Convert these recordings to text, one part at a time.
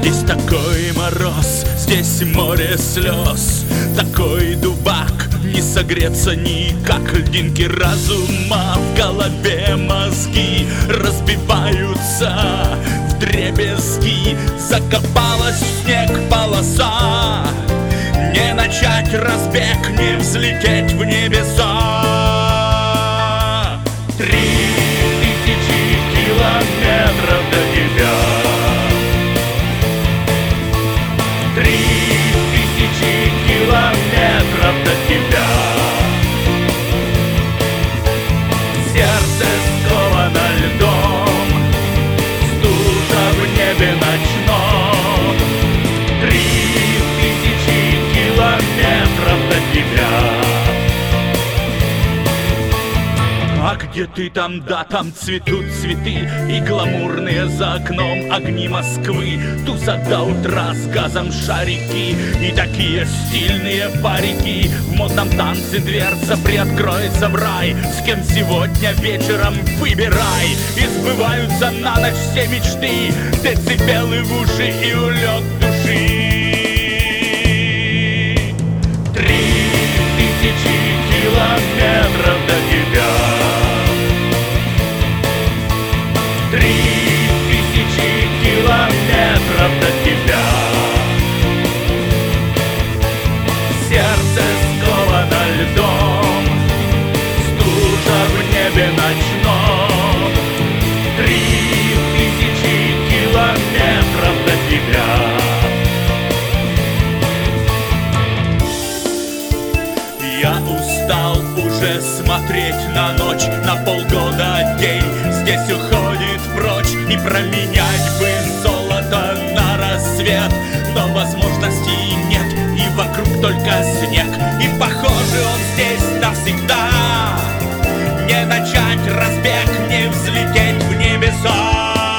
Есть такой мороз, здесь море слез, такой дубак, не согреться никак. Льдинки разума, в голове мозги разбиваются вдребезги. Закопалась в снег полоса, не начать разбег, не взлететь в небеса. 3000 километров до тебя, 3000 километров до тебя. Сердце сковано льдом, стужа в небе ночном. 3000 километров до тебя. А где ты там, да, там цветут цветы, и гламурные за окном огни Москвы. Тусат до утра с газом шарики, и такие стильные парики. В модном танце дверца приоткроется в рай. С кем сегодня вечером выбирай. И сбываются на ночь все мечты, децибелы в уши и улет души. 3000 километров до тебя, 3000 километров до тебя. Сердце сковано льдом, стужа в небе ночном. 3000 километров до тебя. Я устал уже смотреть на ночь, на полгода день здесь уходит прочь. И променять бы золото на рассвет, но возможностей нет, и вокруг только снег. И похоже он здесь навсегда. Не начать разбег, не взлететь в небеса.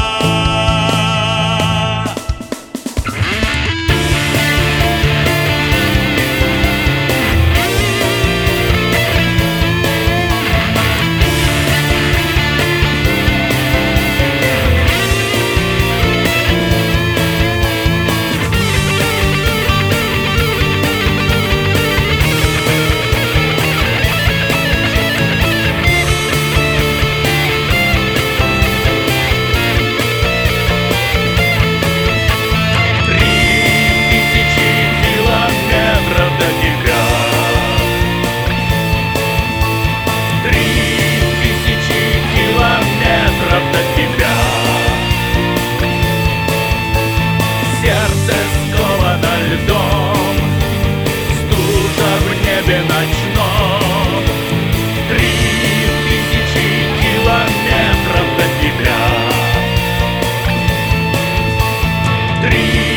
Сердце сковано льдом, стужа в небе ночном. 3000 километров до тебя.